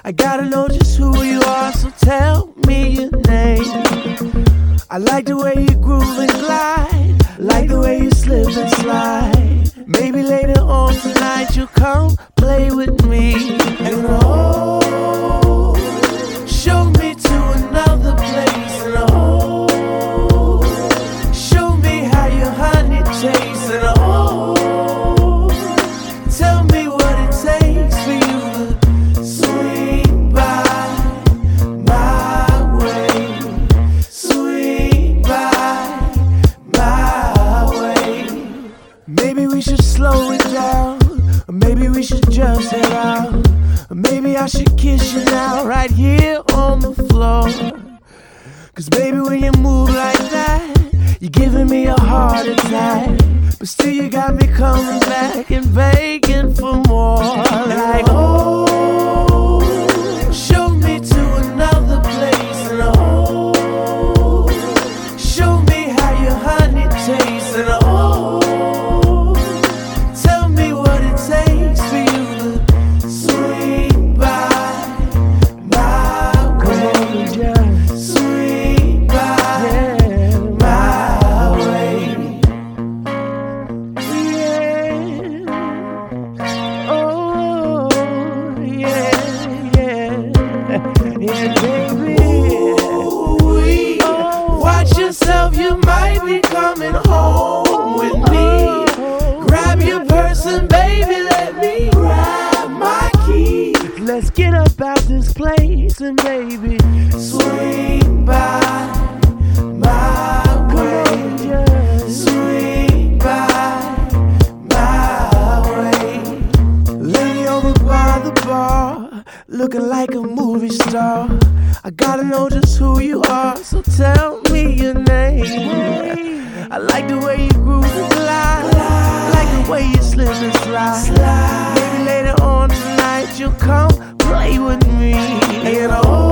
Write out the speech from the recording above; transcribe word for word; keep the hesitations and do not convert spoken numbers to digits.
I gotta know just who you are, so tell me your name. I like the way you groove and glide, like the way you slip and slide. Maybe later on tonight you'll come play with me. And oh, show me to another place. And oh, show me how your honey tastes. And oh, tell me what it takes for you to swing by my way, swing by my way. Maybe we should slow it down, or maybe we should just head out, or maybe I should kiss you now, right here on the floor. Cause baby, when you move like that, you're giving me a heart attack, but still you got me coming back and begging for more. Like, oh, show me to another place. And oh, show me how your honey tastes. And oh, tell me what it takes for you to swing by my way, swing by my way. Yeah. Oh, yeah, yeah. Yeah, baby. Ooh-wee. Watch yourself, you might be coming home with me. Grab your purse and baby, let me grab my key. Let's get up out this place and baby, swing by my way, swing by my way. Lady over by the bar, looking like a movie star. I gotta know just who you are, so tell me your name. I like the way you groove and glide, I like the way you slip and slide. Maybe later on tonight you'll come play with me. And oh,